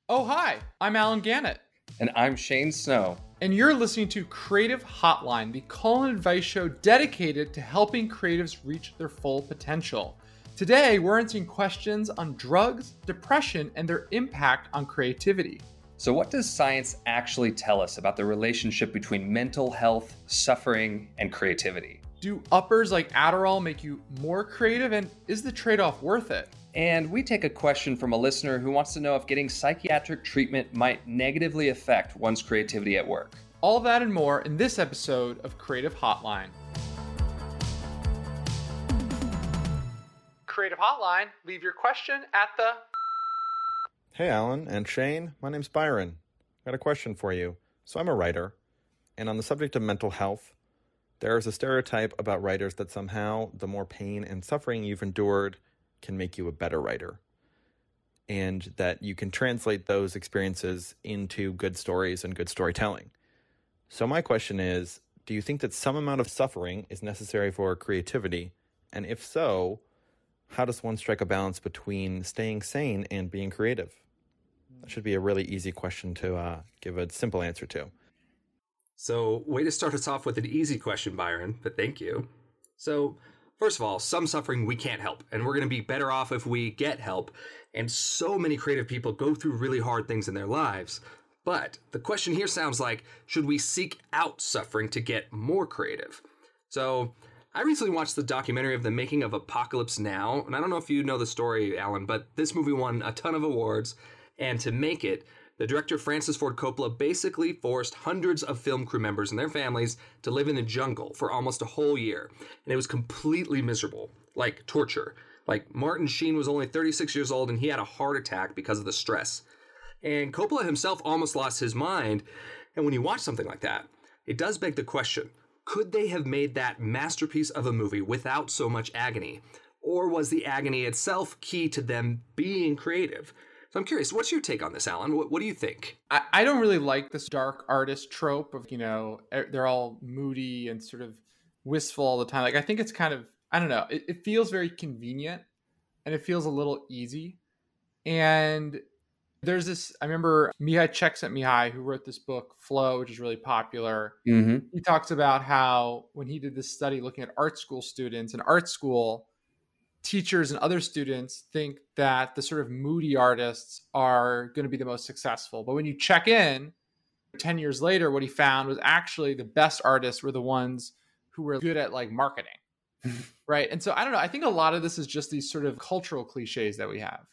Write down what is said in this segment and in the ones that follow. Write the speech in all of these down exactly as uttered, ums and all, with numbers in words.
Oh, hi, I'm Alan Gannett. And I'm Shane Snow. And you're listening to Creative Hotline, the call and advice show dedicated to helping creatives reach their full potential. Today, we're answering questions on drugs, depression, and their impact on creativity. So what does science actually tell us about the relationship between mental health, suffering, and creativity? Do uppers like Adderall make you more creative, and is the trade-off worth it? And we take a question from a listener who wants to know if getting psychiatric treatment might negatively affect one's creativity at work. All that and more in this episode of Creative Hotline. Creative Hotline, leave your question at the... Hey, Alan and Shane. My name's Byron. I got a question for you. So I'm a writer, and on the subject of mental health, there is a stereotype about writers that somehow the more pain and suffering you've endured can make you a better writer, and that you can translate those experiences into good stories and good storytelling. So my question is, do you think that some amount of suffering is necessary for creativity? And if so, how does one strike a balance between staying sane and being creative? That should be a really easy question to uh, give a simple answer to. So, way to start us off with an easy question, Byron, but thank you. So, first of all, some suffering we can't help, and we're going to be better off if we get help. And so many creative people go through really hard things in their lives. But the question here sounds like, should we seek out suffering to get more creative? So, I recently watched the documentary of the making of Apocalypse Now, and I don't know if you know the story, Alan, but this movie won a ton of awards, and to make it, the director Francis Ford Coppola basically forced hundreds of film crew members and their families to live in the jungle for almost a whole year. And it was completely miserable, like torture. Like Martin Sheen was only thirty-six years old and he had a heart attack because of the stress. And Coppola himself almost lost his mind. And when you watch something like that, it does beg the question, could they have made that masterpiece of a movie without so much agony? Or was the agony itself key to them being creative? So I'm curious, what's your take on this, Alan? What, what do you think? I, I don't really like this dark artist trope of, you know, they're all moody and sort of wistful all the time. Like, I think it's kind of, I don't know, it, it feels very convenient and it feels a little easy. And there's this, I remember Mihai Csikszentmihalyi, who wrote this book, Flow, which is really popular. Mm-hmm. He talks about how when he did this study looking at art school students, in art school, teachers and other students think that the sort of moody artists are going to be the most successful. But when you check in ten years later, what he found was actually the best artists were the ones who were good at like marketing. Right. And so I don't know. I think a lot of this is just these sort of cultural cliches that we have.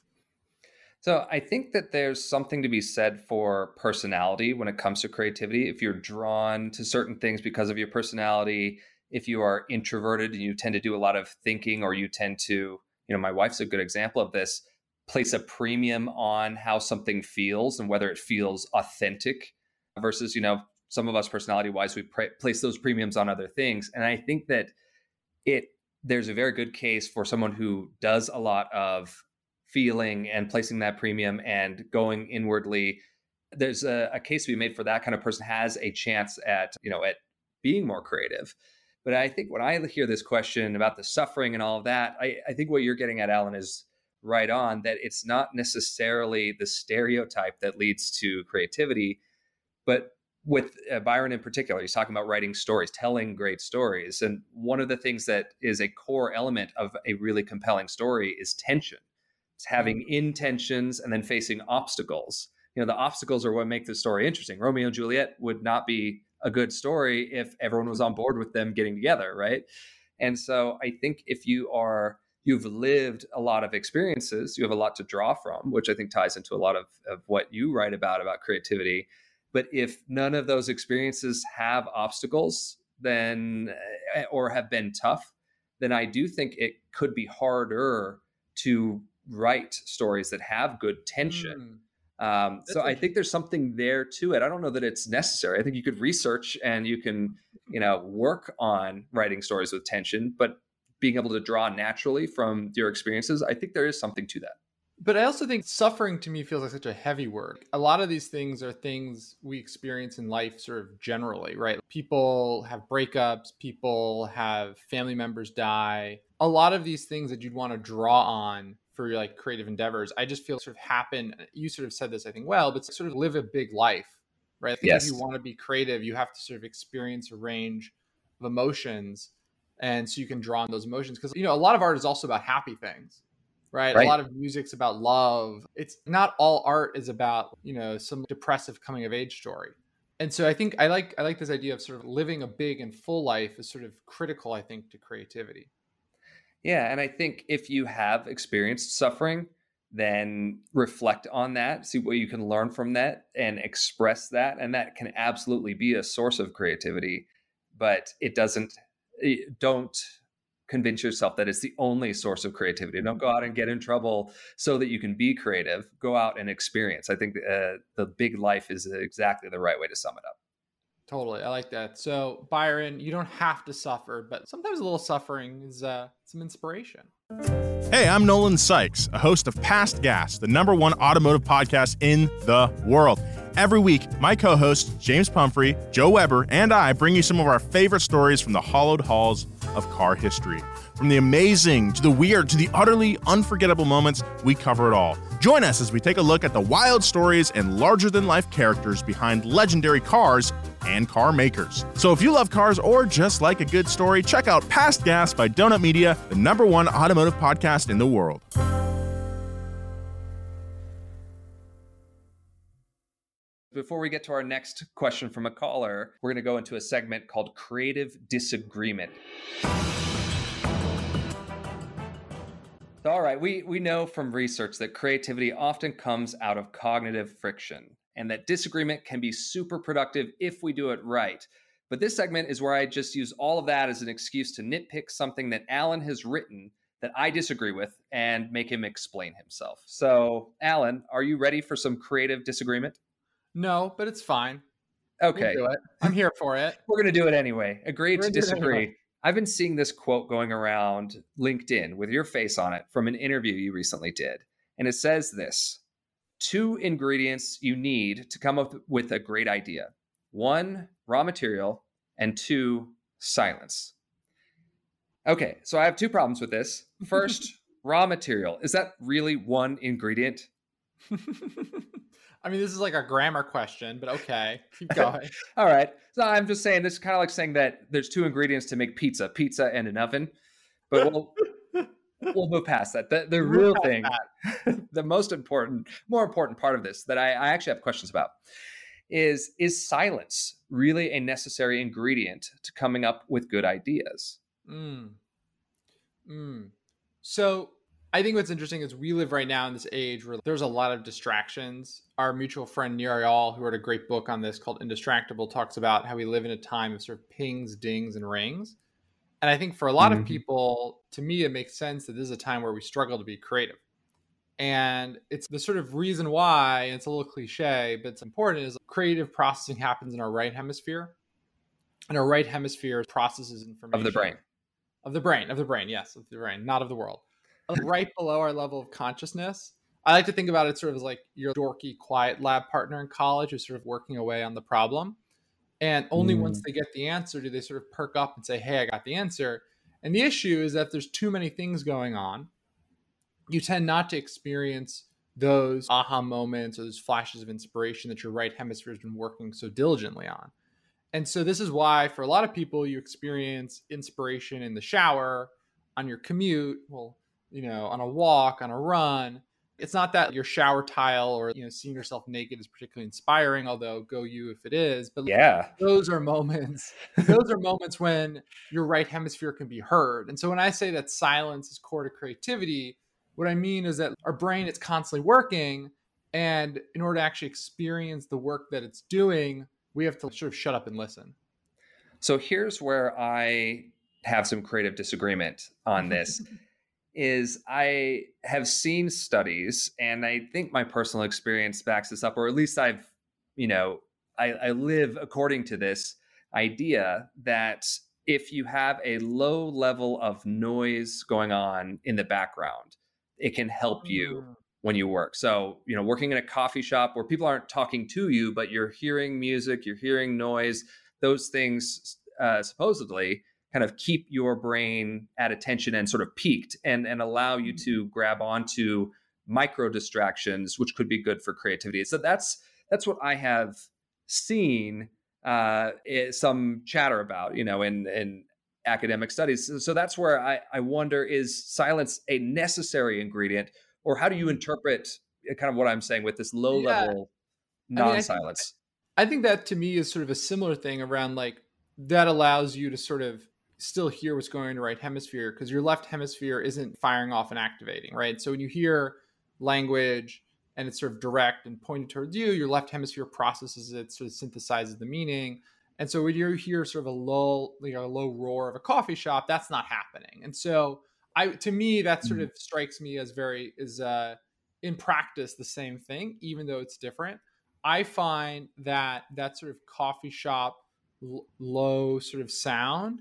So I think that there's something to be said for personality when it comes to creativity. If you're drawn to certain things because of your personality, if you are introverted and you tend to do a lot of thinking, or you tend to, you know, my wife's a good example of this, place a premium on how something feels and whether it feels authentic versus, you know, some of us personality wise, we pre- place those premiums on other things. And I think that it, there's a very good case for someone who does a lot of feeling and placing that premium and going inwardly. There's a, a case to be made for that kind of person has a chance at, you know, at being more creative. But I think when I hear this question about the suffering and all of that, I, I think what you're getting at, Alan, is right on, that it's not necessarily the stereotype that leads to creativity. But with uh, Byron in particular, he's talking about writing stories, telling great stories. And one of the things that is a core element of a really compelling story is tension. It's having intentions and then facing obstacles. You know, the obstacles are what make the story interesting. Romeo and Juliet would not be a good story if everyone was on board with them getting together, right? And so I think if you are, you've lived a lot of experiences, you have a lot to draw from, which I think ties into a lot of, of what you write about, about creativity. But if none of those experiences have obstacles, then, or have been tough, then I do think it could be harder to write stories that have good tension. Mm. Um, so I think there's something there to it. I don't know that it's necessary. I think you could research and you can, you know, work on writing stories with tension, but being able to draw naturally from your experiences, I think there is something to that. But I also think suffering to me feels like such a heavy word. A lot of these things are things we experience in life sort of generally, right? People have breakups, people have family members die. A lot of these things that you'd want to draw on for your like creative endeavors, I just feel sort of happen. You sort of said this, I think, well, but sort of live a big life, right? I think Yes. if you want to be creative, you have to sort of experience a range of emotions. And so you can draw on those emotions because, you know, a lot of art is also about happy things, right? Right. A lot of music's about love. It's not all art is about, you know, some depressive coming of age story. And so I think I like I like this idea of sort of living a big and full life is sort of critical, I think, to creativity. Yeah. And I think if you have experienced suffering, then reflect on that, see what you can learn from that and express that. And that can absolutely be a source of creativity, but it doesn't, don't convince yourself that it's the only source of creativity. Don't go out and get in trouble so that you can be creative. Go out and experience. I think uh, the big life is exactly the right way to sum it up. Totally. I like that. So Byron, you don't have to suffer, but sometimes a little suffering is uh, some inspiration. Hey, I'm Nolan Sykes, a host of Past Gas, the number one automotive podcast in the world. Every week, my co-hosts, James Pumphrey, Joe Weber, and I bring you some of our favorite stories from the hallowed halls of car history. From the amazing to the weird to the utterly unforgettable moments, we cover it all. Join us as we take a look at the wild stories and larger-than-life characters behind legendary cars and car makers. So if you love cars or just like a good story, check out Past Gas by Donut Media, the number one automotive podcast in the world. Before we get to our next question from a caller, we're going to go into a segment called Creative Disagreement. So, all right, we, we know from research that creativity often comes out of cognitive friction and that disagreement can be super productive if we do it right. But this segment is where I just use all of that as an excuse to nitpick something that Alan has written that I disagree with and make him explain himself. So, Alan, are you ready for some creative disagreement? No, but it's fine. Okay. We'll do it. I'm here for it. We're going to do it anyway. Agree We're to gonna do it disagree. anyway. I've been seeing this quote going around LinkedIn with your face on it from an interview you recently did. And it says this: two ingredients you need to come up with a great idea. One, raw material, and two, silence. Okay, so I have two problems with this. First, raw material. Is that really one ingredient? I mean, this is like a grammar question, but okay, keep going. All right. So I'm just saying, this is kind of like saying that there's two ingredients to make pizza, pizza and an oven. But we'll, we'll move past that. The, the real thing, the most important, more important part of this that I, I actually have questions about is, is silence really a necessary ingredient to coming up with good ideas? Mm. Mm. So I think what's interesting is we live right now in this age where there's a lot of distractions. Our mutual friend Nir Eyal, who wrote a great book on this called Indistractable, talks about how we live in a time of sort of pings, dings, and rings. And I think for a lot mm-hmm. of people, to me, it makes sense that this is a time where we struggle to be creative. And it's the sort of reason why, and it's a little cliche, but it's important, is creative processing happens in our right hemisphere. And our right hemisphere processes information. Of the brain. Of the brain, of the brain, yes, of the brain, not of the world. Right below our level of consciousness. I like to think about it sort of as like your dorky, quiet lab partner in college who's sort of working away on the problem. And only mm. once they get the answer do they sort of perk up and say, hey, I got the answer. And the issue is that if there's too many things going on, you tend not to experience those aha moments or those flashes of inspiration that your right hemisphere has been working so diligently on. And so this is why for a lot of people, you experience inspiration in the shower, on your commute, well, you know, on a walk, on a run. It's not that your shower tile or, you know, seeing yourself naked is particularly inspiring, although go you if it is. But yeah, those are moments, those are moments when your right hemisphere can be heard. And so when I say that silence is core to creativity, what I mean is that our brain is constantly working. And in order to actually experience the work that it's doing, we have to sort of shut up and listen. So here's where I have some creative disagreement on this. Is I have seen studies, and I think my personal experience backs this up, or at least I've, you know, I, I live according to this idea that if you have a low level of noise going on in the background, it can help you when you work. So, you know, working in a coffee shop where people aren't talking to you, but you're hearing music, you're hearing noise, those things uh, supposedly kind of keep your brain at attention and sort of peaked and, and allow you to grab onto micro distractions, which could be good for creativity. So that's that's what I have seen uh, some chatter about, you know, in, in academic studies. So that's where I, I wonder, is silence a necessary ingredient, or how do you interpret kind of what I'm saying with this low Yeah. level I mean, I non-silence? think, I think that to me is sort of a similar thing around like that allows you to sort of still hear what's going on in the right hemisphere, because your left hemisphere isn't firing off and activating, right? So when you hear language and it's sort of direct and pointed towards you, your left hemisphere processes it, sort of synthesizes the meaning. And so when you hear sort of a lull, you know, a low roar of a coffee shop, that's not happening. And so I, to me, that sort of strikes me as very, is uh, in practice the same thing, even though it's different. I find that that sort of coffee shop l- low sort of sound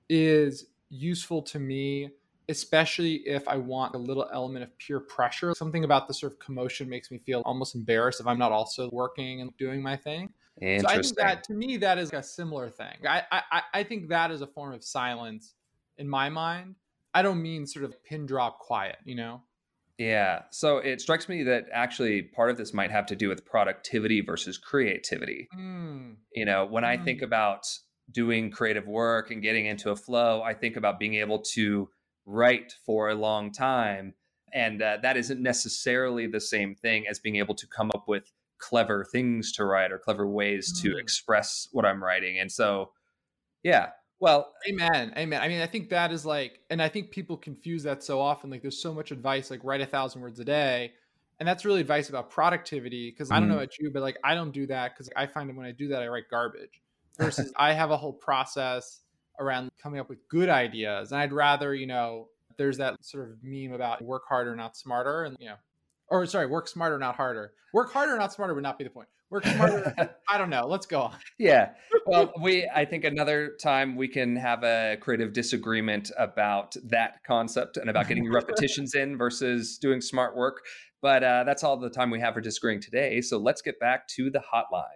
is useful to me, especially if I want a little element of peer pressure. Something about the sort of commotion makes me feel almost embarrassed if I'm not also working and doing my thing. So I think that, to me, that is a similar thing. I, I, I think that is a form of silence in my mind. I don't mean sort of pin drop quiet, you know? Yeah. So it strikes me that actually part of this might have to do with productivity versus creativity. Mm. You know, when Mm. I think about doing creative work and getting into a flow, I think about being able to write for a long time. And uh, that isn't necessarily the same thing as being able to come up with clever things to write or clever ways Mm. to express what I'm writing. And so, yeah, well, Amen. Amen. I mean, I think that is like, and I think people confuse that so often. Like there's so much advice, like write a thousand words a day. And that's really advice about productivity. Cause I don't know Mhm. about you, but like, I don't do that. Cause I find that when I do that, I write garbage versus I have a whole process around coming up with good ideas. And I'd rather, you know, there's that sort of meme about work harder, not smarter. And, you know, or sorry, work smarter, not harder. Work harder, not smarter would not be the point. Work smarter. I don't know. Let's go on. Yeah. Well, we, I think another time we can have a creative disagreement about that concept and about getting repetitions in versus doing smart work. But uh, that's all the time we have for disagreeing today. So let's get back to the hotline.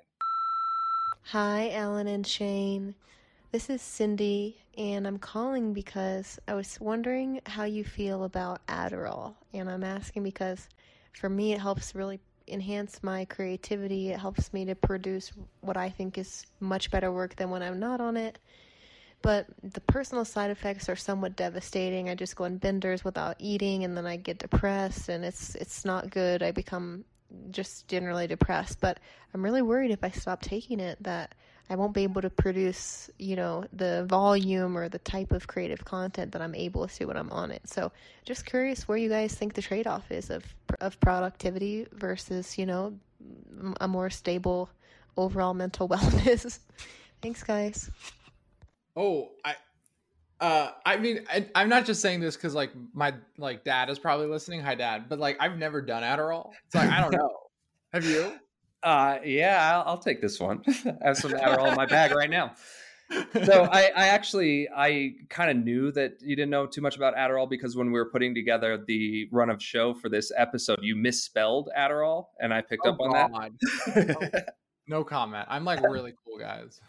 Hi, Alan and Shane. This is Cindy, and I'm calling because I was wondering how you feel about Adderall. And I'm asking because for me, it helps really enhance my creativity. It helps me to produce what I think is much better work than when I'm not on it. But the personal side effects are somewhat devastating. I just go on benders without eating, and then I get depressed, and it's it's not good. I become just generally depressed. But I'm really worried if I stop taking it that I won't be able to produce, you know, the volume or the type of creative content that I'm able to when I'm on it. So just curious where you guys think the trade-off is of of productivity versus, you know, a more stable overall mental wellness. Thanks, guys. Oh, I, uh, I mean, I, I'm not just saying this because like my like dad is probably listening. Hi, Dad. But like, I've never done Adderall. It's like I don't know. Have you? Uh, yeah, I'll, I'll take this one. I have some Adderall in my bag right now. So I, I actually, I kind of knew that you didn't know too much about Adderall because when we were putting together the run of show for this episode, you misspelled Adderall, and I picked Oh, up on God. that. No, no comment. I'm like really cool, guys.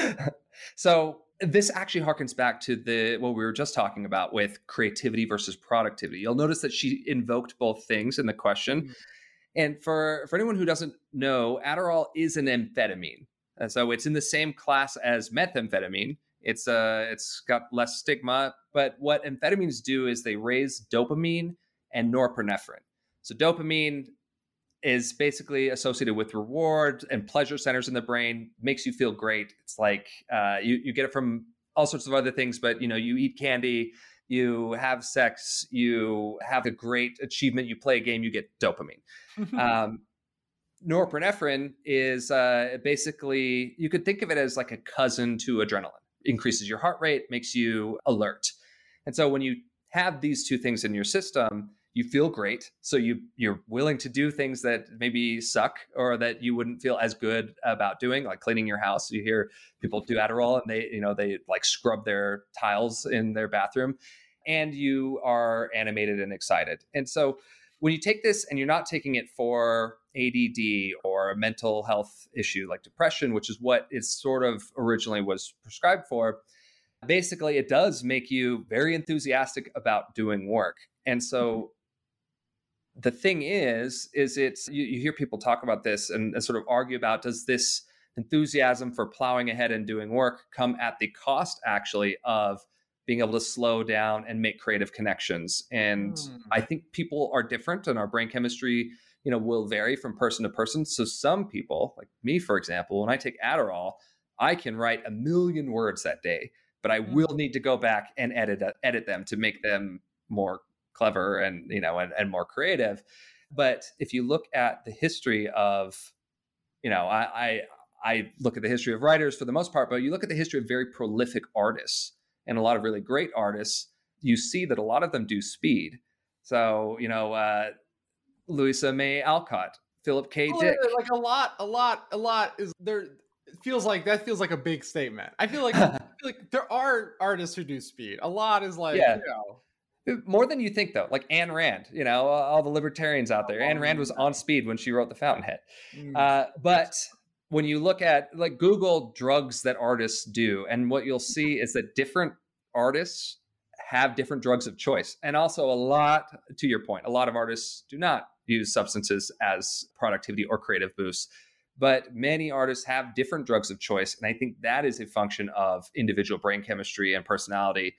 So this actually harkens back to the what we were just talking about with creativity versus productivity. You'll notice that she invoked both things in the question. Mhm. And for, for anyone who doesn't know, Adderall is an amphetamine. Uh, so it's in the same class as methamphetamine. It's uh, it's got less stigma. But what amphetamines do is they raise dopamine and norepinephrine. So dopamine is basically associated with reward and pleasure centers in the brain, makes you feel great. It's like uh, you, you get it from all sorts of other things, but you know, you eat candy, you have sex, you have a great achievement, you play a game, you get dopamine. um, norepinephrine is uh, basically, you could think of it as like a cousin to adrenaline. Increases your heart rate, makes you alert. And so when you have these two things in your system, you feel great. So you, you're willing to do things that maybe suck or that you wouldn't feel as good about doing, like cleaning your house. You hear people do Adderall and they, you know, they like scrub their tiles in their bathroom, and you are animated and excited. And so when you take this and you're not taking it for A D D or a mental health issue like depression, which is what it sort of originally was prescribed for, basically it does make you very enthusiastic about doing work. And so the thing is, is it's, you, you hear people talk about this and, and sort of argue about, does this enthusiasm for plowing ahead and doing work come at the cost actually of being able to slow down and make creative connections? And mm. I think people are different, and our brain chemistry, you know, will vary from person to person. So some people, like me, for example, when I take Adderall, I can write a million words that day, but I mm. will need to go back and edit edit them to make them more clever and, you know, and, and more creative. But if you look at the history of, you know, I, I I look at the history of writers for the most part, but you look at the history of very prolific artists and a lot of really great artists, you see that a lot of them do speed. So, you know, uh, Louisa May Alcott, Philip K. Oh, Dick. Like a lot, a lot, a lot is there. It feels like that feels like a big statement. I feel like, I feel like there are artists who do speed. A lot is like, yeah. you know. More than you think, though. Like Ayn Rand, you know, all the libertarians out there. Ayn Rand was on speed when she wrote The Fountainhead. Mm. Uh, but when you look at, like, Google drugs that artists do, and what you'll see is that different artists have different drugs of choice. And also a lot, to your point, a lot of artists do not use substances as productivity or creative boosts. But many artists have different drugs of choice. And I think that is a function of individual brain chemistry and personality.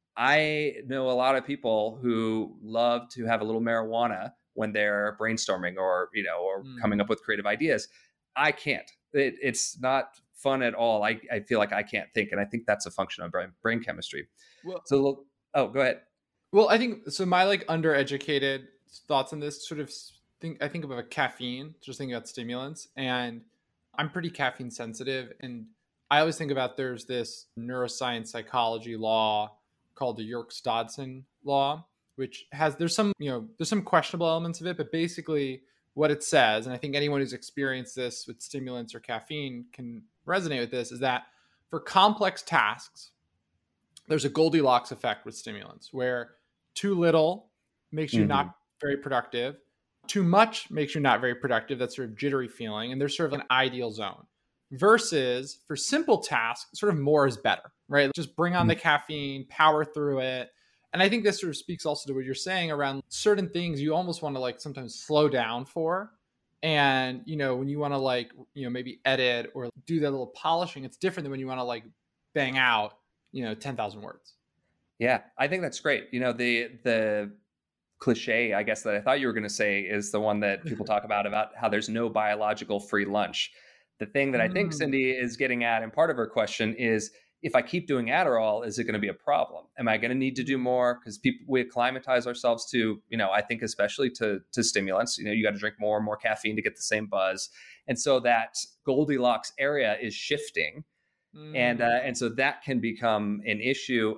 I know a lot of people who love to have a little marijuana when they're brainstorming or, you know, or mm. coming up with creative ideas. I can't. It, it's not fun at all. I, I feel like I can't think. And I think that's a function of brain, brain chemistry. Well, so, oh, go ahead. Well, I think, so my like undereducated thoughts on this sort of think, I think about caffeine, just thinking about stimulants, and I'm pretty caffeine sensitive. And I always think about, there's this neuroscience psychology law called the Yerkes-Dodson law, which has, there's some, you know, there's some questionable elements of it, but basically what it says, and I think anyone who's experienced this with stimulants or caffeine can resonate with this, is that for complex tasks, there's a Goldilocks effect with stimulants, where too little makes you mm-hmm. not very productive, too much makes you not very productive, that sort of jittery feeling, and there's sort of an ideal zone. Versus for simple tasks, sort of more is better, right? Just bring on the caffeine, power through it. And I think this sort of speaks also to what you're saying around certain things you almost want to like sometimes slow down for. And, you know, when you want to like, you know, maybe edit or do that little polishing, it's different than when you want to like bang out, you know, ten thousand words. Yeah, I think that's great. You know, the, the cliche, I guess, that I thought you were going to say is the one that people talk about, about how there's no biological free lunch. The thing that I think Cindy is getting at, and part of her question is, if I keep doing Adderall, is it going to be a problem? Am I going to need to do more? Because people, we acclimatize ourselves to, you know, I think especially to to stimulants. You know, you got to drink more and more caffeine to get the same buzz, and so that Goldilocks area is shifting, mm. and uh, and so that can become an issue.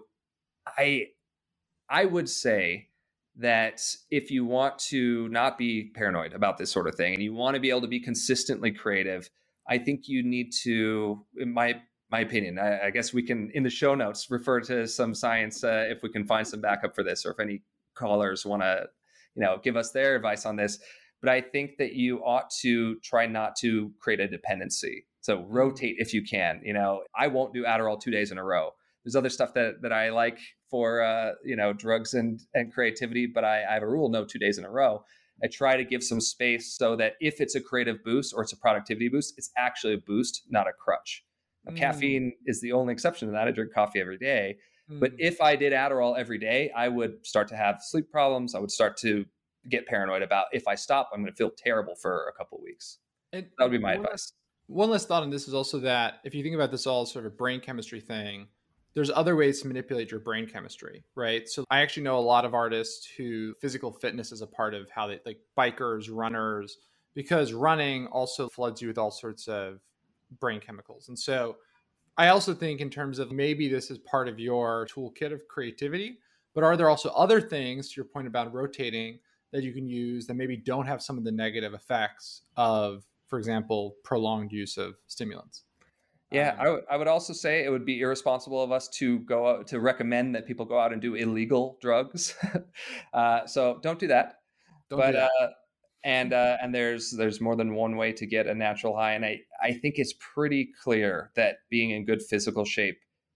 I I would say that if you want to not be paranoid about this sort of thing, and you want to be able to be consistently creative, I think you need to, in my my opinion, I, I guess we can, in the show notes, refer to some science uh, if we can find some backup for this, or if any callers want to, you know, give us their advice on this. But I think that you ought to try not to create a dependency. So rotate if you can. You know, I won't do Adderall two days in a row. There's other stuff that that I like for, uh, you know, drugs and, and creativity, but I, I have a rule, no two days in a row. I try to give some space so that if it's a creative boost or it's a productivity boost, it's actually a boost, not a crutch. Now, mm. Caffeine is the only exception to that. I drink coffee every day. Mm. But if I did Adderall every day, I would start to have sleep problems. I would start to get paranoid about, if I stop, I'm going to feel terrible for a couple of weeks. And that would be my one advice. Last, one last thought on this is also that if you think about this all sort of a brain chemistry thing, there's other ways to manipulate your brain chemistry, right? So I actually know a lot of artists who physical fitness is a part of how they, like bikers, runners, because running also floods you with all sorts of brain chemicals. And so I also think in terms of maybe this is part of your toolkit of creativity, but are there also other things, to your point about rotating, that you can use that maybe don't have some of the negative effects of, for example, prolonged use of stimulants? Yeah, I, w- I would also say it would be irresponsible of us to go out to recommend that people go out and do illegal drugs. uh, so don't do that. Don't but do that. Uh, and uh, and there's there's more than one way to get a natural high, and I I think it's pretty clear that being in good physical shape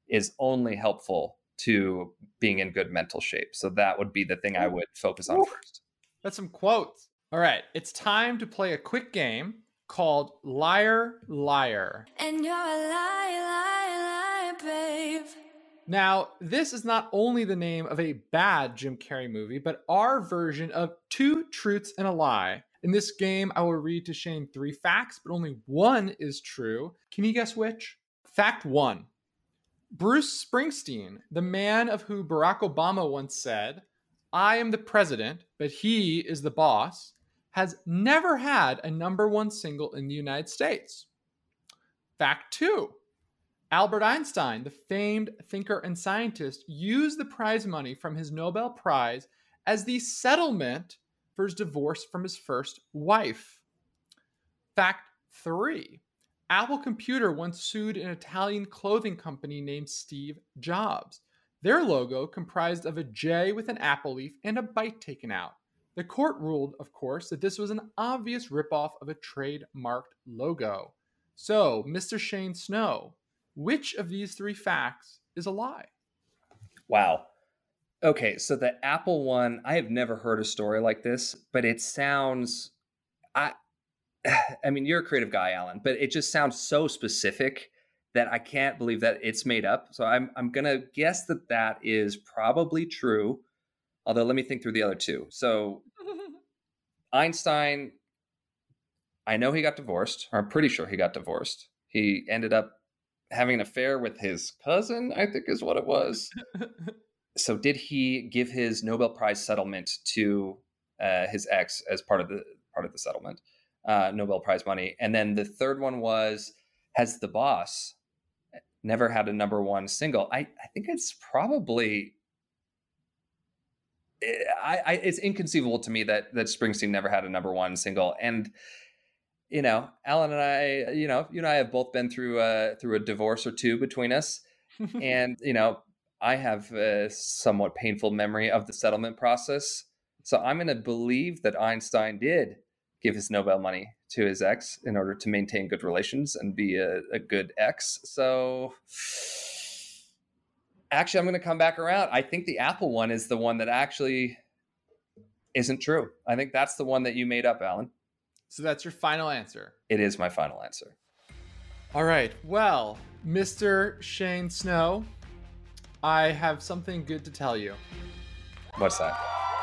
is only helpful to being in good mental shape. So that would be the thing I would focus on Ooh. first. That's some quotes. All right, it's time to play a quick game called Liar, Liar. And you're a lie, lie, lie, babe. Now, this is not only the name of a bad Jim Carrey movie, but our version of Two Truths and a Lie. In this game, I will read to Shane three facts, but only one is true. Can you guess which? Fact one. Bruce Springsteen, the man of who Barack Obama once said, "I am the president, but he is the boss," has never had a number one single in the United States. Fact two. Albert Einstein, the famed thinker and scientist, used the prize money from his Nobel Prize as the settlement for his divorce from his first wife. Fact three. Apple Computer once sued an Italian clothing company named Steve Jobs. Their logo comprised of a J with an apple leaf and a bite taken out. The court ruled, of course, that this was an obvious ripoff of a trademarked logo. So, Mister Shane Snow, which of these three facts is a lie? Wow. Okay, so the Apple one, I have never heard a story like this, but it sounds, I, I mean, you're a creative guy, Alan, but it just sounds so specific that I can't believe that it's made up. So I'm I'm gonna guess that that is probably true. Although let me think through the other two. So Einstein, I know he got divorced, or I'm pretty sure he got divorced. He ended up having an affair with his cousin, I think is what it was. So did he give his Nobel Prize settlement to uh, his ex as part of the part of the settlement, uh, Nobel Prize money? And then the third one was, has the boss never had a number one single? I, I think it's probably, I, I it's inconceivable to me that that Springsteen never had a number one single. And you know, Alan and I, you know, you and I have both been through a, through a divorce or two between us. And, you know, I have a somewhat painful memory of the settlement process. So I'm going to believe that Einstein did give his Nobel money to his ex in order to maintain good relations and be a, a good ex. So actually, I'm going to come back around. I think the Apple one is the one that actually isn't true. I think that's the one that you made up, Alan. So that's your final answer. It is my final answer. All right. Well, Mister Shane Snow, I have something good to tell you. What's that?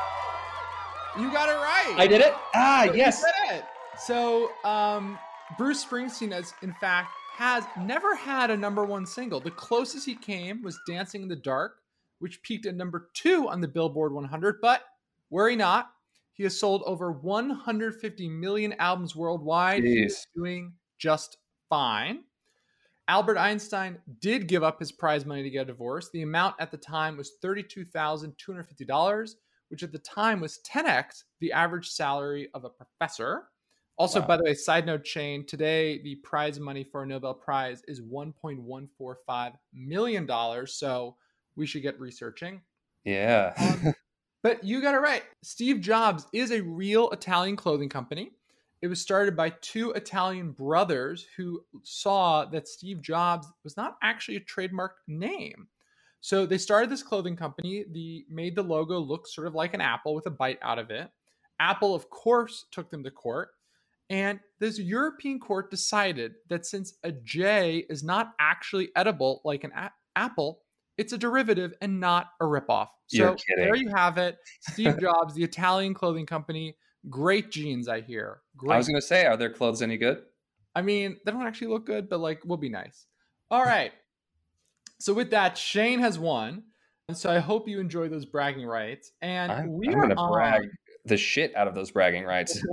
You got it right. I did it? Ah, yes. You did it. So, um, Bruce Springsteen, has, in fact, has never had a number one single. The closest he came was Dancing in the Dark, which peaked at number two on the Billboard one hundred. But worry not. He has sold over one hundred fifty million albums worldwide. Jeez. He is doing just fine. Albert Einstein did give up his prize money to get a divorce. The amount at the time was thirty-two thousand two hundred fifty dollars, which at the time was ten x the average salary of a professor. Also, wow. By the way, side note, Shane, today the prize money for a Nobel Prize is one point one four five million dollars. So we should get researching. Yeah. um, But you got it right. Steve Jobs is a real Italian clothing company. It was started by two Italian brothers who saw that Steve Jobs was not actually a trademarked name. So they started this clothing company. They made the logo look sort of like an apple with a bite out of it. Apple, of course, took them to court. And this European court decided that since a J is not actually edible like an a- apple, it's a derivative and not a ripoff. So there you have it. Steve Jobs, the Italian clothing company. Great jeans, I hear. Great. I was going to say, are their clothes any good? I mean, they don't actually look good, but like, will be nice. All right. So with that, Shane has won. And so I hope you enjoy those bragging rights. And I'm, we I'm are going to on... brag the shit out of those bragging rights.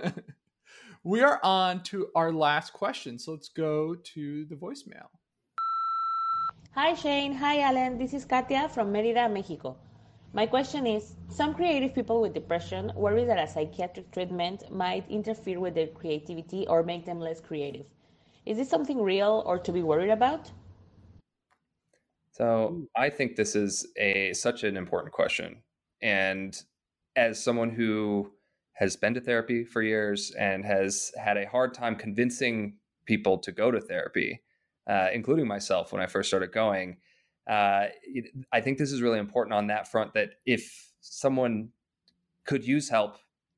We are on to our last question. So let's go to the voicemail. Hi Shane, hi Alan, this is Katia from Mérida, Mexico. My question is, some creative people with depression worry that a psychiatric treatment might interfere with their creativity or make them less creative. Is this something real or to be worried about? So I think this is a such an important question. And as someone who has been to therapy for years and has had a hard time convincing people to go to therapy, Uh, including myself when I first started going, uh, it, I think this is really important on that front, that if someone could use help,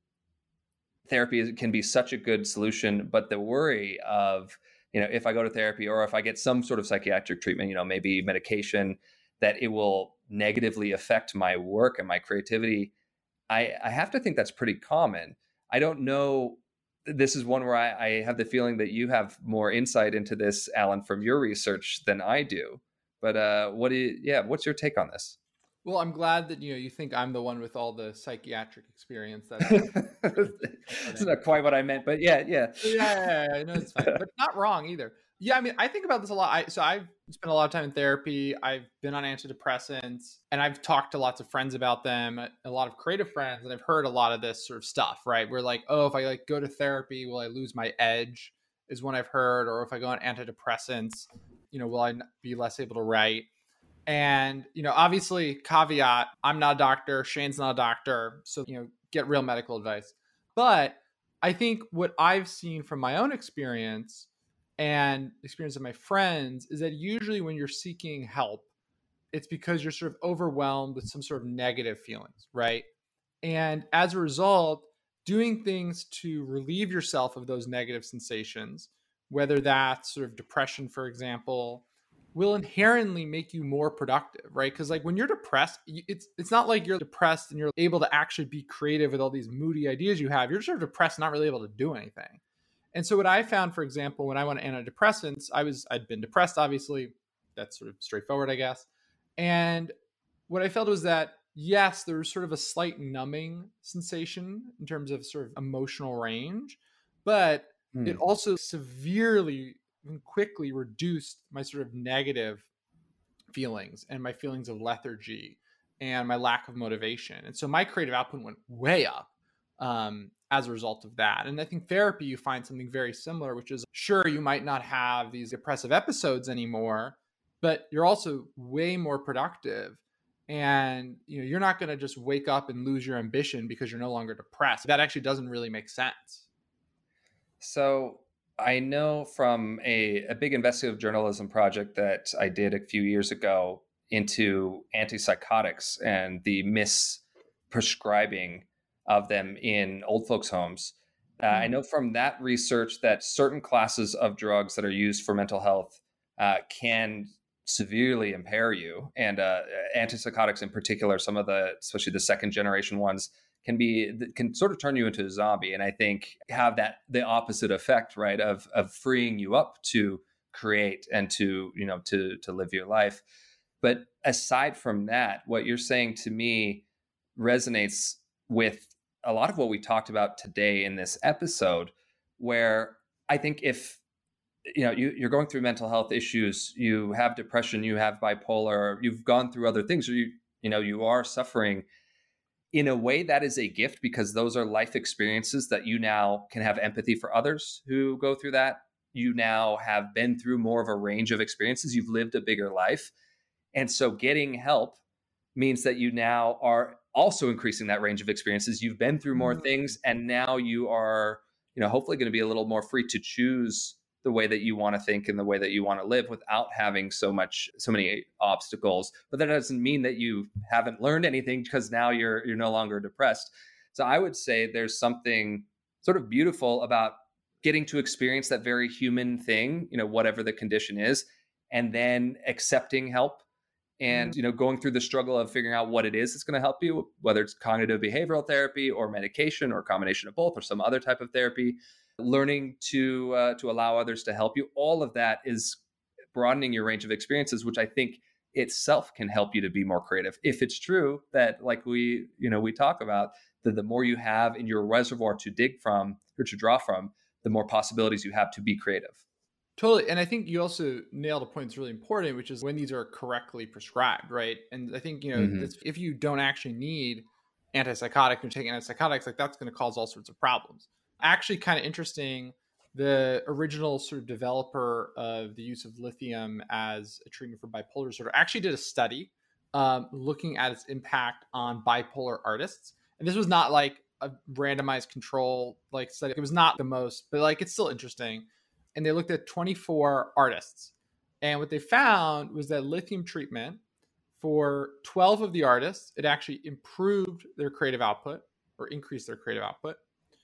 therapy can be such a good solution. But the worry of, you know, if I go to therapy or if I get some sort of psychiatric treatment, you know, maybe medication, that it will negatively affect my work and my creativity, I, I have to think that's pretty common. I don't know. This is one where I, I have the feeling that you have more insight into this, Alan, from your research than I do. But uh, what do you, yeah, what's your take on this? Well, I'm glad that, you know, you think I'm the one with all the psychiatric experience. That's It's not quite what I meant, but yeah, yeah. Yeah, yeah, yeah, I know it's fine, but not wrong either. Yeah, I mean, I think about this a lot. I, so I've spent a lot of time in therapy. I've been on antidepressants, and I've talked to lots of friends about them, a lot of creative friends, and I've heard a lot of this sort of stuff, right? We're like, oh, if I like go to therapy, will I lose my edge? Is one I've heard. Or if I go on antidepressants, you know, will I be less able to write? And, you know, obviously, caveat, I'm not a doctor. Shane's not a doctor. So, you know, get real medical advice. But I think what I've seen from my own experience and experience of my friends is that usually when you're seeking help, it's because you're sort of overwhelmed with some sort of negative feelings, right? And as a result, doing things to relieve yourself of those negative sensations, whether that's sort of depression, for example, will inherently make you more productive, right? Because like when you're depressed, it's it's not like you're depressed and you're able to actually be creative with all these moody ideas you have. You're sort of depressed, not really able to do anything. And so what I found, for example, when I went on antidepressants, I was, I'd been depressed, obviously. That's sort of straightforward, I guess. And what I felt was that, yes, there was sort of a slight numbing sensation in terms of sort of emotional range, but hmm. it also severely and quickly reduced my sort of negative feelings and my feelings of lethargy and my lack of motivation. And so my creative output went way up. Um, as a result of that. And I think therapy, you find something very similar, which is sure, you might not have these depressive episodes anymore, but you're also way more productive. And you know, you're not going to just wake up and lose your ambition because you're no longer depressed. That actually doesn't really make sense. So I know from a, a big investigative journalism project that I did a few years ago into antipsychotics and the misprescribing of them in old folks' homes. Uh, I know from that research that certain classes of drugs that are used for mental health uh, can severely impair you. And uh, antipsychotics in particular, some of the, especially the second generation ones, can be, can sort of turn you into a zombie. And I think have that, the opposite effect, right, of, of freeing you up to create and to, you know, to, to live your life. But aside from that, what you're saying to me resonates with a lot of what we talked about today in this episode, where I think if, you know, you, you're going through mental health issues, you have depression, you have bipolar, you've gone through other things, or you, you know, you are suffering, in a way that is a gift, because those are life experiences that you now can have empathy for others who go through that. You now have been through more of a range of experiences. You've lived a bigger life. And so getting help means that you now are also increasing that range of experiences. You've been through more things, and now you are, you know, hopefully going to be a little more free to choose the way that you want to think and the way that you want to live without having so much, so many obstacles. But that doesn't mean that you haven't learned anything, because now you're, you're no longer depressed. So I would say there's something sort of beautiful about getting to experience that very human thing, you know, whatever the condition is, and then accepting help. And, you know, going through the struggle of figuring out what it is that's going to help you, whether it's cognitive behavioral therapy or medication or a combination of both or some other type of therapy, learning to uh, to allow others to help you. All of that is broadening your range of experiences, which I think itself can help you to be more creative. If it's true that, like we, you know, we talk about, that the more you have in your reservoir to dig from or to draw from, the more possibilities you have to be creative. Totally. And I think you also nailed a point that's really important, which is when these are correctly prescribed, right? And I think, you know, mm-hmm. if you don't actually need antipsychotic, you're taking antipsychotics, like that's going to cause all sorts of problems. Actually, kind of interesting, the original sort of developer of the use of lithium as a treatment for bipolar disorder actually did a study um, looking at its impact on bipolar artists. And this was not like a randomized control like study. It was not the most, but like it's still interesting. And they looked at twenty-four artists And what they found was that lithium treatment for twelve of the artists, it actually improved their creative output or increased their creative output.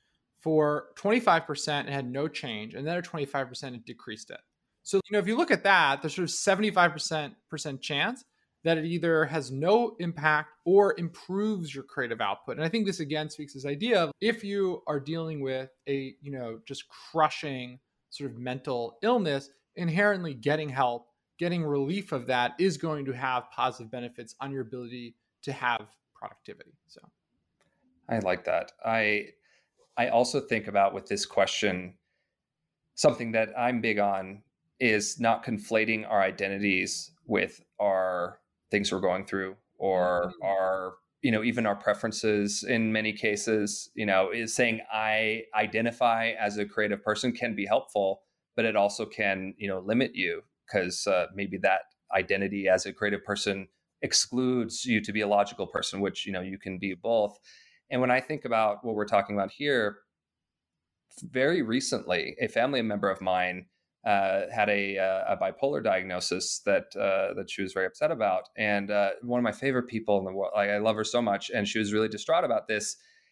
For twenty-five percent, it had no change. And then at twenty-five percent, it decreased it. So, you know, if you look at that, there's sort of seventy-five percent percent chance that it either has no impact or improves your creative output. And I think this again speaks to this idea of if you are dealing with a, you know, just crushing sort of mental illness, inherently getting help, getting relief of that is going to have positive benefits on your ability to have productivity. So I like that. I I also think about with this question, something that I'm big on is not conflating our identities with our things we're going through or our, you know, even our preferences in many cases. You know, is saying I identify as a creative person can be helpful, but it also can, you know, limit you because uh, maybe that identity as a creative person excludes you to be a logical person, which, you know, you can be both. And when I think about what we're talking about here, very recently, a family member of mine uh, had a, a bipolar diagnosis that uh, that she was very upset about. And uh, one of my favorite people in the world, like, I love her so much, and she was really distraught about this.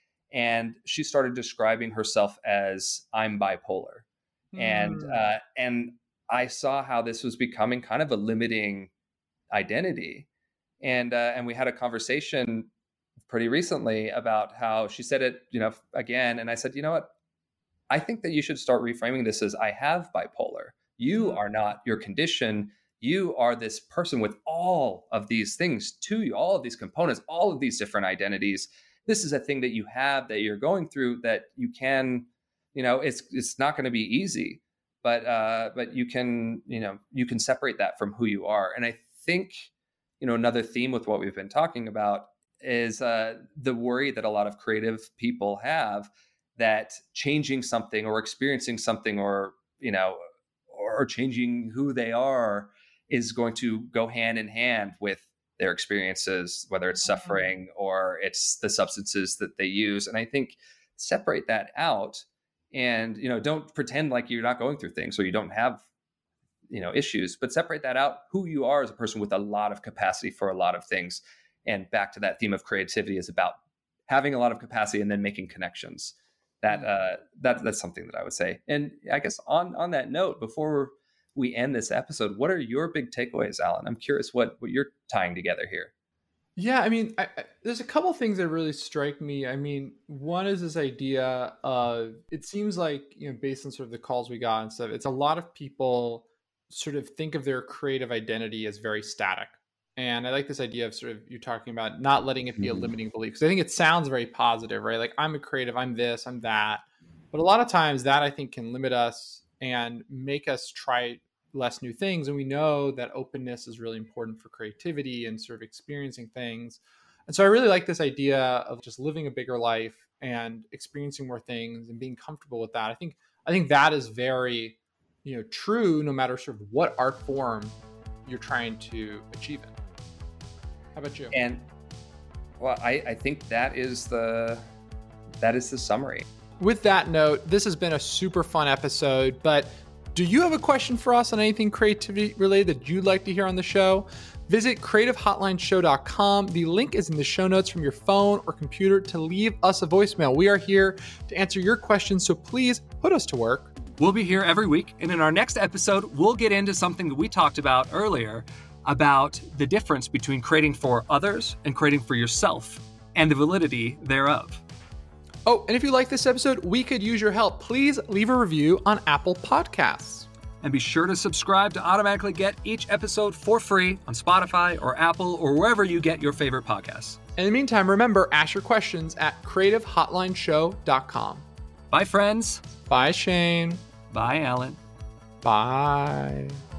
And she started describing herself as I'm bipolar. Mm. And uh, and I saw how this was becoming kind of a limiting identity. And uh, and we had a conversation pretty recently about how she said it, you know, again. And I said, you know what? I think that you should start reframing this as I have bipolar. You are not your condition. You are this person with all of these things to you, all of these components, all of these different identities. This is a thing that you have that you're going through that you can, you know, it's it's not going to be easy, but uh, but you can, you know, you can separate that from who you are. And I think, you know, another theme with what we've been talking about is uh, the worry that a lot of creative people have that changing something or experiencing something or, you know, or changing who they are is going to go hand in hand with their experiences, whether it's suffering or it's the substances that they use. And I think separate that out and, you know, don't pretend like you're not going through things or you don't have, you know, issues, but separate that out, who you are as a person with a lot of capacity for a lot of things. And back to that theme of creativity is about having a lot of capacity and then making connections. That uh, that that's something that I would say. And I guess on on that note, before we end this episode, what are your big takeaways, Alan? I'm curious what what you're tying together here. Yeah, I mean, I, I, there's a couple things that really strike me. I mean, one is this idea of, it seems like, you know, based on sort of the calls we got and stuff, it's a lot of people sort of think of their creative identity as very static. And I like this idea of sort of you talking about not letting it be mm-hmm. a limiting belief, because I think it sounds very positive, right? Like, I'm a creative, I'm this, I'm that. But a lot of times that, I think, can limit us and make us try less new things. And we know that openness is really important for creativity and sort of experiencing things. And so I really like this idea of just living a bigger life and experiencing more things and being comfortable with that. I think I think that is very, you know, true no matter sort of what art form you're trying to achieve in. How about you? And well, I, I think that is the that is the summary. With that note, this has been a super fun episode, but do you have a question for us on anything creativity related that you'd like to hear on the show? Visit creative hotline show dot com. The link is in the show notes from your phone or computer to leave us a voicemail. We are here to answer your questions, so please put us to work. We'll be here every week, and in our next episode, we'll get into something that we talked about earlier, about the difference between creating for others and creating for yourself and the validity thereof. Oh, and if you like this episode, we could use your help. Please leave a review on Apple Podcasts. And be sure to subscribe to automatically get each episode for free on Spotify or Apple or wherever you get your favorite podcasts. In the meantime, remember, ask your questions at creative hotline show dot com. Bye, friends. Bye, Shane. Bye, Alan. Bye.